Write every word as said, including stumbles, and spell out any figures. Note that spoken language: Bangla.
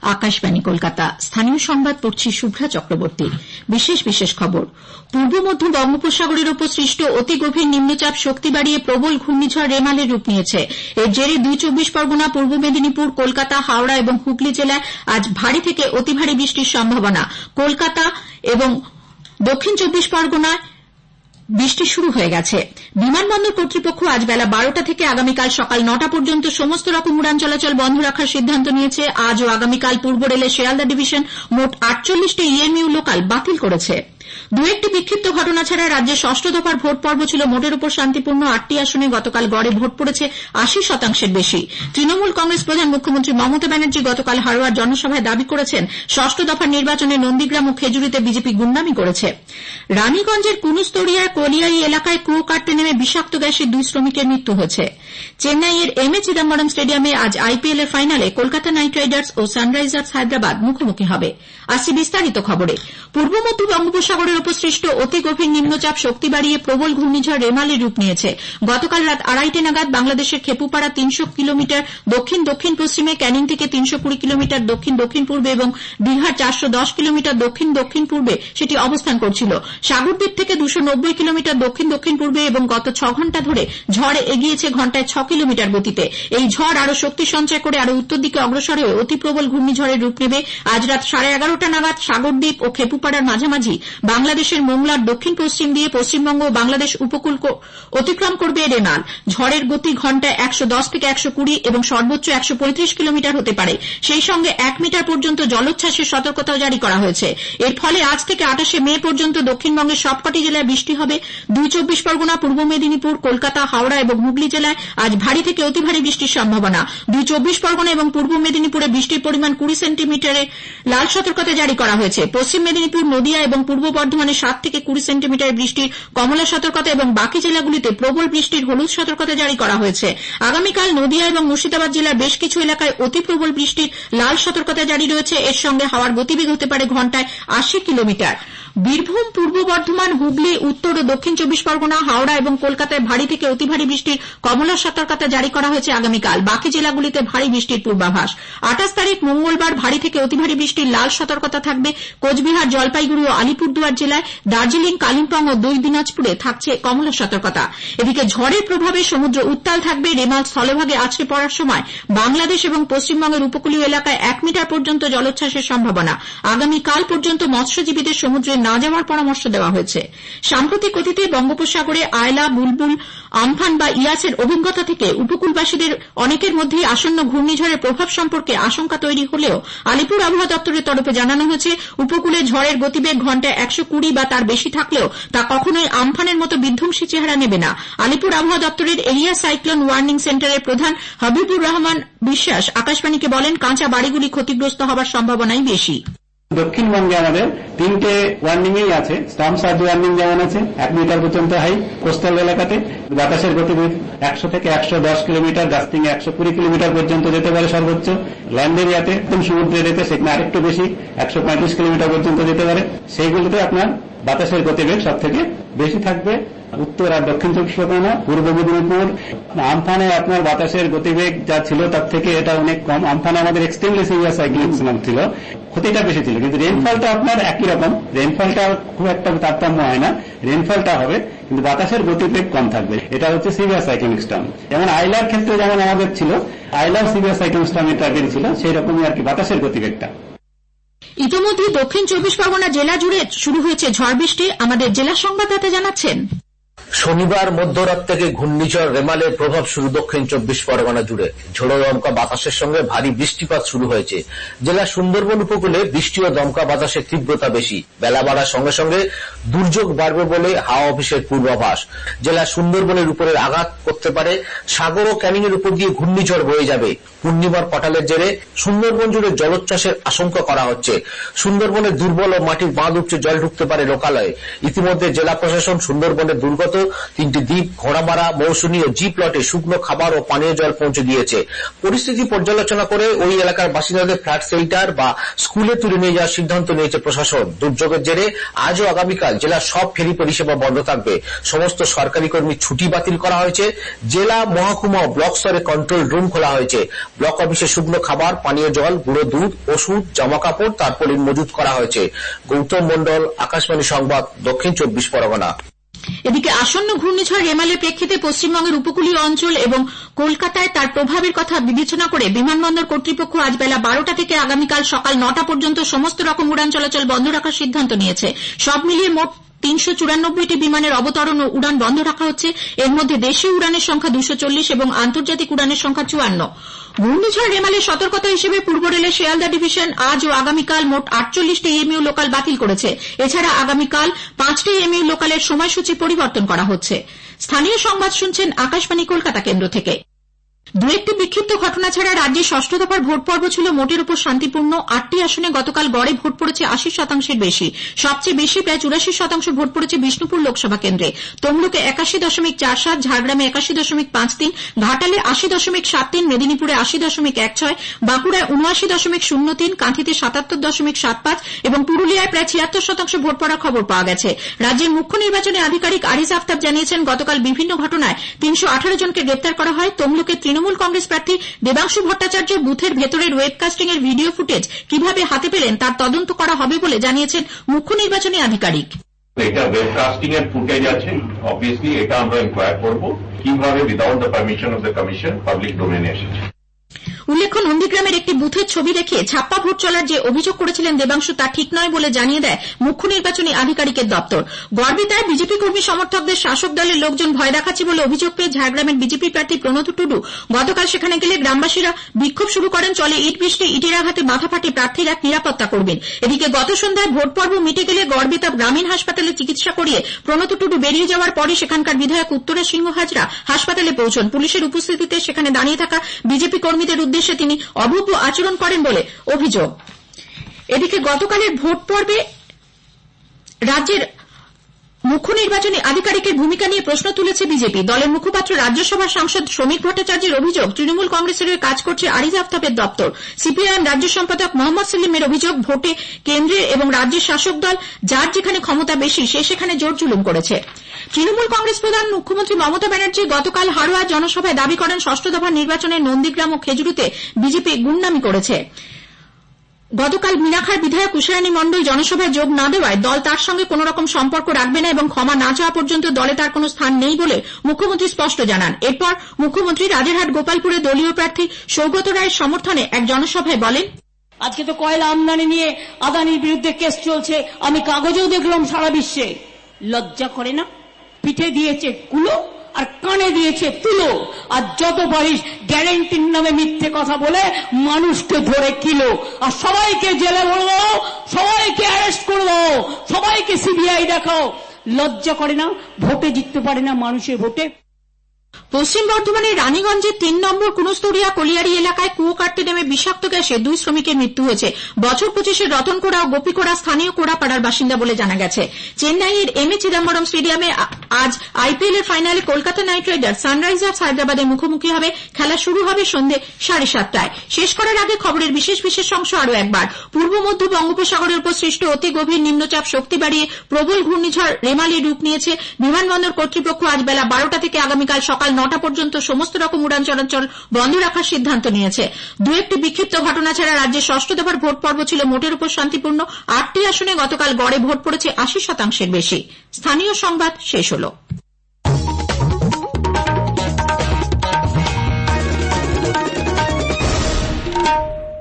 আকাশবাণী কলকাতা। স্থানীয় সংবাদ পড়ছি শুভ্রা চক্রবর্তী। বিশেষ বিশেষ খবর। পূর্ব মধ্য বঙ্গোপসাগরের ওপর সৃষ্ট অতি গভীর নিম্নচাপ শক্তি বাড়িয়ে প্রবল ঘূর্ণিঝড় রেমালের রূপ নিয়েছে। এর জেরে দুই চব্বিশ পরগনা, পূর্ব মেদিনীপুর, কলকাতা, হাওড়া এবং হুগলি জেলায় আজ ভারী থেকে অতি ভারী বৃষ্টির সম্ভাবনা। কলকাতা এবং দক্ষিণ চব্বিশ পরগনায় বৃষ্টি শুরু হয়ে গেছে। বিমানবন্দর কর্তৃপক্ষ আজ বেলা বারোটা থেকে আগামীকাল সকাল নটা পর্যন্ত সমস্ত রকম উড়ান চলাচল বন্ধ রাখার সিদ্ধান্ত নিয়েছে। আজ ও আগামীকাল পূর্ব রেলের শিয়ালদা ডিভিশন মোট আটচল্লিশটি ইএমইউ লোকাল বাতিল করেছে। দু একটি বিক্ষিপ্ত ঘটনা ছাড়া রাজ্যে ষষ্ঠ দফার ভোট পর্ব ছিল মোটের উপর শান্তিপূর্ণ। আটটি আসনে গতকাল গড়ে ভোট পড়েছে আশি শতাংশের বেশি। তৃণমূল কংগ্রেস প্রধান মুখ্যমন্ত্রী মমতা ব্যানার্জি গতকাল হারোয়ার জনসভায় দাবি করেছেন, ষষ্ঠ দফার নির্বাচনে নন্দীগ্রাম ও খেজুরিতে বিজেপি গুন্ডামি করেছে। রানীগঞ্জের কুনুস্তরিয়ার কলিয়াই এলাকায় কুয়ো কাটতে নেমে বিষাক্ত গ্যাসে দুই শ্রমিকের মৃত্যু হয়েছে। চেন্নাইয়ের এম এ চিদম্বরম স্টেডিয়ামে আজ আইপিএল এর ফাইনালে কলকাতা নাইট রাইডার্স ও সানরাইজার্স হায়দ্রাবাদ মুখোমুখি হবে। আসছে বিস্তারিত খবরে। পূর্ব মধ্য বঙ্গোপসাগরের ওপর সৃষ্ট অতি গভীর নিম্নচাপ শক্তি বাড়িয়ে প্রবল ঘূর্ণিঝড় রেমালের রূপ নিয়েছে। গতকাল রাত আড়াইটে নাগাদ বাংলাদেশের খেপুপাড়া তিনশো কিলোমিটার দক্ষিণ দক্ষিণ পশ্চিমে, ক্যানিং থেকে তিনশো কুড়ি কিলোমিটার দক্ষিণ দক্ষিণ পূর্বে এবং দীঘার চারশো দশ কিলোমিটার দক্ষিণ দক্ষিণ পূর্বে সেটি অবস্থান করছিল। সাগরদ্বীপ থেকে দুশো নব্বই কিলোমিটার দক্ষিণ দক্ষিণ পূর্বে এবং গত ছ ঘন্টা ধরে ঝড় এগিয়েছে ঘন্টায় ছ কিলোমিটার গতিতে। এই ঝড় আরো শক্তি সঞ্চয় করে আরো উত্তর দিকে অগ্রসর হয়ে অতি প্রবল ঘূর্ণিঝড়ের রূপ নেবে। আজ রাত সাড়ে এগারোটা নাগাদ সাগরদ্বীপ ও খেপুপাড়ার মাঝামাঝি বাংলাদেশের মোংলার দক্ষিণ পশ্চিম দিয়ে পশ্চিমবঙ্গ ও বাংলাদেশ উপকূল অতিক্রম করবে রেমাল। ঝড়ের গতি ঘন্টায় একশো দশ থেকে একশো কুড়ি এবং সর্বোচ্চ একশো পঁয়ত্রিশ কিলোমিটার হতে পারে। সেই সঙ্গে এক মিটার পর্যন্ত জলোচ্ছ্বাসের সতর্কতাও জারি করা হয়েছে। এর ফলে আজ থেকে আঠাশে মে পর্যন্ত দক্ষিণবঙ্গের সবকটি জেলায় বৃষ্টি হবে। দুই চব্বিশ পরগনা, পূর্ব মেদিনীপুর, কলকাতা, হাওড়া এবং হুগলি জেলায় আজ ভারী থেকে অতি ভারী বৃষ্টির সম্ভাবনা। দুই চব্বিশ পরগনা এবং পূর্ব মেদিনীপুরে বৃষ্টির পরিমাণ কুড়ি সেন্টিমিটারে লাল সতর্কতা জারি করা হয়েছে। পশ্চিম মেদিনীপুর, নদিয়া এবং পূর্ব বর্ধমানে সাত থেকে কুড়ি সেন্টিমিটার বৃষ্টির কমলা সতর্কতা এবং বাকি জেলাগুলিতে প্রবল বৃষ্টির হলুদ সতর্কতা জারি করা হয়েছে। আগামীকাল নদিয়া এবং মুর্শিদাবাদ জেলার বেশ কিছু এলাকায় অতি প্রবল বৃষ্টির লাল সতর্কতা জারি রয়েছে। এর সঙ্গে হাওয়ার গতিবেগ হতে পারে ঘন্টায় আশি কিলোমিটার। বীরভূম, পূর্ব বর্ধমান, হুগলি, উত্তর ও দক্ষিণ চব্বিশ পরগনা, হাওড়া এবং কলকাতায় ভারী থেকে অতি ভারী বৃষ্টির কমলা সতর্কতা জারি করা হয়েছে আগামীকাল। বাকি জেলাগুলিতে ভারী বৃষ্টির পূর্বাভাস। আঠাশ তারিখ মঙ্গলবার ভারী থেকে অতি ভারী বৃষ্টির লাল সতর্কতা থাকবে কোচবিহার, জলপাইগুড়ি ও আলিপুরদুয়ার জেলায়। দার্জিলিং, কালিম্পং ও দুই দিনাজপুরে থাকছে কমলা সতর্কতা। এদিকে ঝড়ের প্রভাবে সমুদ্র উত্তাল থাকবে। রেমাল স্থলভাগে আছড়ে পড়ার সময় বাংলাদেশ এবং পশ্চিমবঙ্গের উপকূলীয় এলাকায় এক মিটার পর্যন্ত জলোচ্ছ্বাসের সম্ভাবনা। আগামীকাল পর্যন্ত মৎস্যজীবীদের সমুদ্রে না যাওয়ার পরামর্শ দেওয়া হয়েছে। সাম্প্রতিক অতীতে বঙ্গোপসাগরে আয়লা, বুলবুল, আমফান বা ইয়াসের অভিজ্ঞতা থেকে উপকূলবাসীদের অনেকের মধ্যেই আসন্ন ঘূর্ণিঝড়ের প্রভাব সম্পর্কে আশঙ্কা তৈরি হলেও আলিপুর আবহাওয়া দপ্তরের তরফে জানানো হয়েছে, উপকূলে ঝড়ের গতিবেগ ঘন্টায় একশো কুড়ি বা তার বেশি থাকলেও তা কখনোই আমফানের মতো বিধ্বংসী চেহারা নেবে না। আলিপুর আবহাওয়া দপ্তরের এরিয়া সাইক্লোন ওয়ার্নিং সেন্টারের প্রধান হাবিবুর রহমান বিশ্বাস আকাশবাণীকে বলেন, কাঁচা বাড়িগুলি ক্ষতিগ্রস্ত হওয়ার সম্ভাবনাই বেশি। দক্ষিণবঙ্গে আমাদের তিনটে ওয়ার্নিং এই আছে। স্টর্ম সার্জ ওয়ার্নিং যেমন আছে এক মিটার পর্যন্ত হাই কোস্টাল এলাকাতে, বাতাসের গতিবেগ একশো থেকে একশো দশ কিলোমিটার, গাস্টিং একশো কুড়ি কিলোমিটার পর্যন্ত যেতে পারে সর্বোচ্চ। ল্যান্ড এরিয়াতে একদম সমুদ্রের এতে সেখানে আরেকটু বেশি একশো পঁয়ত্রিশ কিলোমিটার পর্যন্ত যেতে পারে। সেইগুলোতে আপনার বাতাসের গতিবেগ সব থেকে বেশি থাকবে। উত্তর আর দক্ষিণ চব্বিশ পরগনা, পূর্ব মেদিনীপুর, আমফানে আপনার বাতাসের গতিবেগ যা ছিল তার থেকে এটা অনেক কম। আমফানে আমাদের এক্সট্রিমলি সিভিয়ার সাইক্লোনিক সিস্টেম ছিল, ক্ষতিটা বেশি ছিল, কিন্তু রেনফলটা আপনার একই রকম। রেনফলটা খুব একটা তারতম্য হয় না, রেনফলটা হবে, কিন্তু বাতাসের গতিবেগ কম থাকবে। এটা হচ্ছে সিভিয়ার সাইক্লোনিক স্টর্ম। যেমন আইলার ক্ষেত্রে যেমন আমাদের ছিল, আইলার সিভিয়ার সাইক্লোনিক স্টর্মের টার্গেট ছিল, সেই রকমই আর কি বাতাসের গতিবেগটা। ইতিমধ্যে দক্ষিণ চব্বিশ পরগনা জেলা জুড়ে শুরু হয়েছে ঝড় বৃষ্টি। আমাদের জেলা সংবাদদাতা জানাচ্ছেন, শনিবার মধ্যরাত থেকে ঘূর্ণিঝড় রেমালের প্রভাব শুরু দক্ষিণ চব্বিশ পরগনা জুড়ে। ঝোড়ো দমকা বাতাসের সঙ্গে ভারী বৃষ্টিপাত শুরু হয়েছে। জেলার সুন্দরবন উপকূলে বৃষ্টি ও দমকা বাতাসের তীব্রতা বেশি। বেলা বাড়ার সঙ্গে সঙ্গে দুর্যোগ বাড়বে বলে হাওয়া অফিসের পূর্বাভাস। জেলার সুন্দরবনের উপরে আঘাত করতে পারে। সাগর ও ক্যানিং এর উপর দিয়ে ঘূর্ণিঝড় বয়ে যাবে। পূর্ণিমার পটালের জেরে সুন্দরবন জুড়ে জলোচ্ছ্বাসের আশঙ্কা করা হচ্ছে। সুন্দরবনের দুর্বল ও মাটির বাঁধ উঠছে, জল ঢুকতে পারে লোকালয়ে। ইতিমধ্যে জেলা প্রশাসন সুন্দরবনের দুর্গত তিনটি দ্বীপ, ঘোড়ামারা, মৌসুমী ও জি প্লটে শুকনো খাবার ও পানীয় জল পৌঁছে দিয়েছে। পরিস্থিতি পর্যালোচনা করে ওই এলাকার বাসিন্দাদের ফ্ল্যাট শেল্টার বা স্কুলে তুলে নিয়ে যাওয়ার সিদ্ধান্ত নিয়েছে প্রশাসন। দুর্যোগের জেরে আজ ও আগামীকাল জেলার সব ফেরি পরিষেবা বন্ধ থাকবে। সমস্ত সরকারি কর্মীর ছুটি বাতিল করা হয়েছে। জেলা, মহকুমা ও ব্লক স্তরে কন্ট্রোল রুম খোলা হয়েছে। ব্লক অফিসে শুকনো খাবার, পানীয় জল, গুঁড়ো দুধ, ওষুধ, জামাকাপড়, তারপলিন মজুত করা হয়েছে। গৌতম মন্ডল, আকাশবাণী সংবাদ, দক্ষিণ চব্বিশ পরগনা। এদিকে আসন্ন ঘূর্ণিঝড় রেমালের প্রেক্ষিতে পশ্চিমবঙ্গের উপকূলীয় অঞ্চল এবং কলকাতায় তার প্রভাবের কথা বিবেচনা করে বিমানবন্দর কর্তৃপক্ষ আজ বেলা বারোটা থেকে আগামীকাল সকাল নটা পর্যন্ত সমস্ত রকম উড়ান চলাচল বন্ধ রাখার সিদ্ধান্ত নিয়েছে। সব মিলিয়ে মোট তিনশো চুরানব্বইটি বিমানের অবতরণ ও উড়ান বন্ধ রাখা হচ্ছে। এর মধ্যে দেশীয় উড়ানের সংখ্যা দুশো চল্লিশ এবং আন্তর্জাতিক উড়ানের সংখ্যা চুয়ান্ন। ঘূর্ণিঝড় রেমালের সতর্কতা হিসেবে পূর্ব রেলের শিয়ালদা ডিভিশন আজ ও আগামীকাল মোট আটচল্লিশটি এমইউ লোকাল বাতিল করেছে। এছাড়া আগামীকাল পাঁচটি এমইউ লোকালের সময়সূচি পরিবর্তন করা হচ্ছে। স্থানীয় সংবাদ শুনছেন আকাশবাণী কলকাতা কেন্দ্র থেকে। দু একটি বিক্ষিপ্ত ঘটনা ছাড়া রাজ্যে ষষ্ঠ দফার ভোট পর্ব ছিল মোটের উপর শান্তিপূর্ণ। আটটি আসনে গতকাল গড়ে ভোট পড়েছে আশি শতাংশের বেশি। সবচেয়ে বেশি প্রায় চুরাশি শতাংশ ভোট পড়েছে বিষ্ণুপুর লোকসভা কেন্দ্রে। তমলুকে একাশি দশমিক চার সাত, ঝাড়গ্রামে একাশি দশমিক পাঁচ তিন, ঘাটালে আশি দশমিক সাত তিন, মেদিনীপুরে আশি দশমিক এক ছয়, বাঁকুড়ায় উনআশি দশমিক শূন্য তিন, কাঁথিতে সাতাত্তর দশমিক সাত পাঁচ এবং পুরুলিয়ায় প্রায় ছিয়াত্তর শতাংশ ভোট পড়ার খবর পাওয়া গেছে। রাজ্যের মুখ্য নির্বাচনী আধিকারিক আরিজ আফতাব জানিয়েছেন, গতকাল বিভিন্ন ঘটনায় তিনশো আঠারো জনকে গ্রেপ্তার করা হয়। তমলুকে তৃণমূল কংগ্রেস প্রার্থী দেবাংশু ভট্টাচার্য বুথের ভেতরের ওয়েবকাস্টিং এর ভিডিও ফুটেজ কিভাবে হাতে পেলেন তার তদন্ত করা হবে বলে জানিয়েছেন মুখ্য নির্বাচনী আধিকারিক। এটা ওয়েবকাস্টিং এর ফুটেজ আছে, অবভিয়াসলি এটা আমরা ইনকোয়ার করব কিভাবে without the permission of the commission public ডোমেইনে এসেছে। উল্লেখ্য, নন্দীগ্রামের একটি বুথের ছবি দেখিয়ে ছাপ্পা ভোট চলার যে অভিযোগ করেছিলেন দেবাংশু তা ঠিক নয় বলে জানিয়ে দেয় মুখ্য নির্বাচনী আধিকারিকের দপ্তর। গড়বেতায় বিজেপি কর্মী সমর্থকদের শাসক দলের লোকজন ভয় দেখাচ্ছে বলে অভিযোগ পেয়ে ঝাড়গ্রামের বিজেপি প্রার্থী প্রণত টুডু গতকাল সেখানে গেলে গ্রামবাসীরা বিক্ষোভ শুরু করেন। চলে ইট বৃষ্টি, ইটের আঘাতে মাথা ফাটে প্রার্থীরা নিরাপত্তা কর্মীর। এদিকে গত সন্ধ্যায় ভোট পর্ব মিটে গেলে গড়বেতা গ্রামীণ হাসপাতালে চিকিৎসা করিয়ে প্রণত টুডু বেরিয়ে যাওয়ার পরে সেখানকার বিধায়ক উত্তরা সিংহ হাজরা হাসপাতালে পৌঁছন। পুলিশের উপস্থিতিতে সেখানে দাঁড়িয়ে থাকা বিজেপি কর্মীদের উদ্দেশ্যে তিনি অভব্য আচরণ করেন বলে অভিযোগ। এদিকে গতকালের ভোট পর্বে রাজ্যের মুখ্য নির্বাচনী আধিকারিকের ভূমিকা নিয়ে প্রশ্ন তুলেছে বিজেপি। দলের মুখপাত্র রাজ্যসভার সাংসদ শ্রমিক ভট্টাচার্যের অভিযোগ, তৃণমূল কংগ্রেসের হয়ে কাজ করছে আরিজ আফতাবের দপ্তর। সিপিআইএম রাজ্য সম্পাদক মোহাম্মদ সেলিমের অভিযোগ, ভোটে কেন্দ্রের এবং রাজ্যের শাসক দল যার যেখানে ক্ষমতা বেশি সে সেখানে জোর জুলুম করেছে। তৃণমূল কংগ্রেস প্রধান মুখ্যমন্ত্রী মমতা ব্যানার্জি গতকাল হাড়োয়া জনসভায় দাবি করেন ষষ্ঠ দফার নির্বাচনে নন্দীগ্রাম ও খেজুরিতে বিজেপি গুন্ডামি করেছে। গতকাল মিনাখার বিধায়ক উষারানী মণ্ডল জনসভায় যোগ না দেওয়ায় দল তার সঙ্গে কোন রকম সম্পর্ক রাখবে না এবং ক্ষমা না চাওয়া পর্যন্ত দলে তার কোন স্থান নেই বলে মুখ্যমন্ত্রী স্পষ্ট জানান। এরপর মুখ্যমন্ত্রী রাজারহাট গোপালপুরে দলীয় প্রার্থী সৌগত রায়ের সমর্থনে এক জনসভায় বলেন, আজকে তো কয়লা আমদানি নিয়ে আদানির বিরুদ্ধে কেস চলছে, আমি কাগজেও দেখলাম সারা বিশ্বে। লজ্জা করে না? পিঠে দিয়েছে কুলো আর কানে দিয়েছে তুলো, আর যত পারিস গ্যারেন্টির নামে মিথ্যে কথা বলে মানুষকে ধরে কিলো, আর সবাইকে জেলে ভরে দাও, সবাইকে অ্যারেস্ট করে দাও, সবাইকে সিবিআই দেখাও। লজ্জা করে না? ভোটে জিততে পারে না মানুষের ভোটে। পশ্চিম বর্ধমানের রানীগঞ্জের তিন নম্বর কুনস্তরিয়া কলিয়ারি এলাকায় কুয়ো কাটতে নেমে বিষাক্ত গ্যাসে দুই শ্রমিকের মৃত্যু হয়েছে। বছর পঁচিশের রতন কোড়া ও গোপী কোড়া স্থানীয় কোড়াপাড়ার বাসিন্দা বলে জানা গেছে। চেন্নাইয়ের এম এ চিদম্বরম স্টেডিয়ামে আজ আইপিএল এর ফাইনালে কলকাতা নাইট রাইডার্স সানরাইজার্স হায়দ্রাবাদের মুখোমুখি হবে। খেলা শুরু হবে সন্ধ্যে সাড়ে সাতটায়। শেষ করার আগে খবরের বিশেষ বিশেষ অংশ আরও একবার। পূর্ব মধ্য বঙ্গোপসাগরের উপর সৃষ্ট অতি গভীর নিম্নচাপ শক্তি বাড়িয়ে প্রবল ঘূর্ণিঝড় রেমালে রূপ নিয়েছে। বিমানবন্দর কর্তৃপক্ষ আজ বেলা বারোটা থেকে আগামীকাল সকাল নটা পর্যন্ত সমস্ত রকম উড়ান চলাচল বন্ধ রাখার সিদ্ধান্ত নিয়েছে। দু একটি বিক্ষিপ্ত ঘটনা ছাড়া রাজ্যের ষষ্ঠ দফার ভোট পর্ব ছিল মোটের উপর শান্তিপূর্ণ। আটটি আসনে গতকাল গড়ে ভোট পড়েছে আশি শতাংশের বেশি। স্থানীয় সংবাদ শেষ হল।